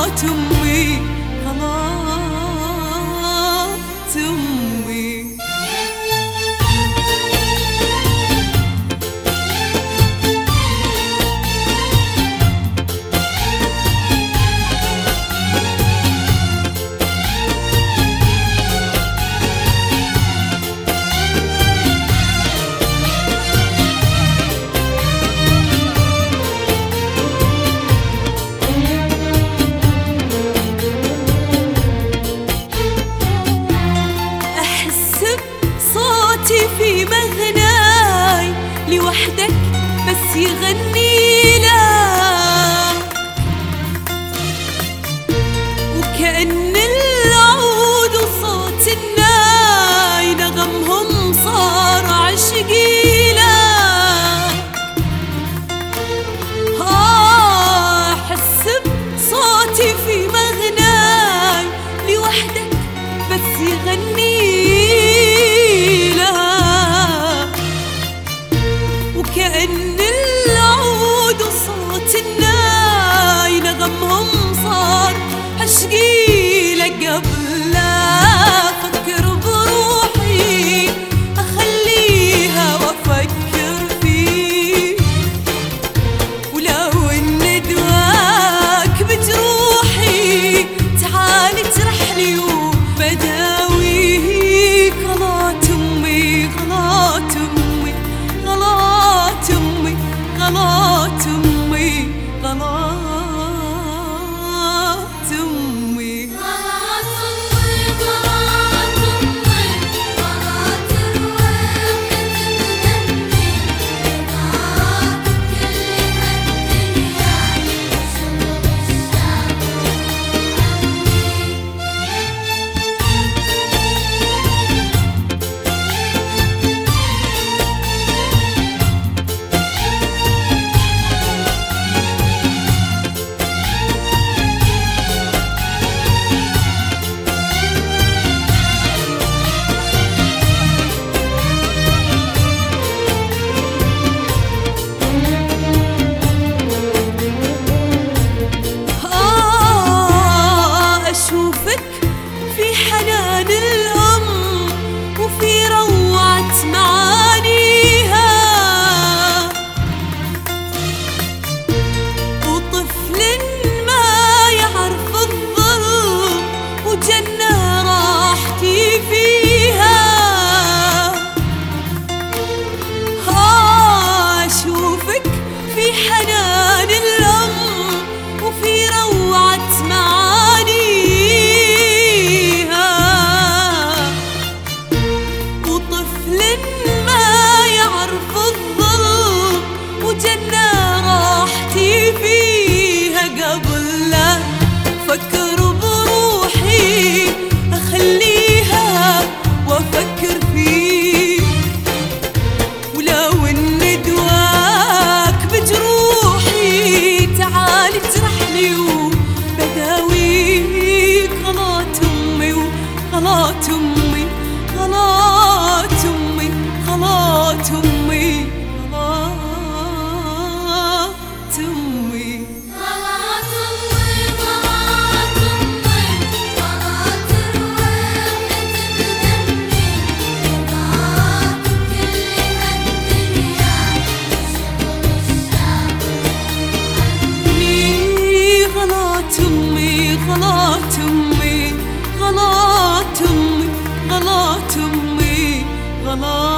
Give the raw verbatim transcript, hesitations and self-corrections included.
غلط أمي غلط أمي. في مغناي لوحدك بس يغني لك، وكأن العود وصوت الناي نغمهم صار عشقي لك. آه أحس بصوتي في مغناي لوحدك بس يغني، وكأن العود وصوت الناي نغمهم صار عشقي لك. قبل لا أفكر بروحي أخليها وأفكر فيك، ولو إن دواك بجروحي تعال اجرحني وبداويك. غلط أمي غلط أمي غلط أمي غلط أمي غلط أمي. حنان الأم وفي روعة معانيها، وطفل ما يعرف الظلم وجنة راحتي فيها. ها أشوفك في حنان الأم وفي روعة معانيها، ما يعرف الظلم وجنة راحتي فيها. قبل لا أفكر بروحي أخليها وأفكر فيك، ولو إن دواك بجروحي تعال اجرحني وبداويك. غلط أمي وغلط أمي غلط أمي غلط أمي غلط أمي. غلط أمي غلط أمي غلط أمي غلط أمي غلط.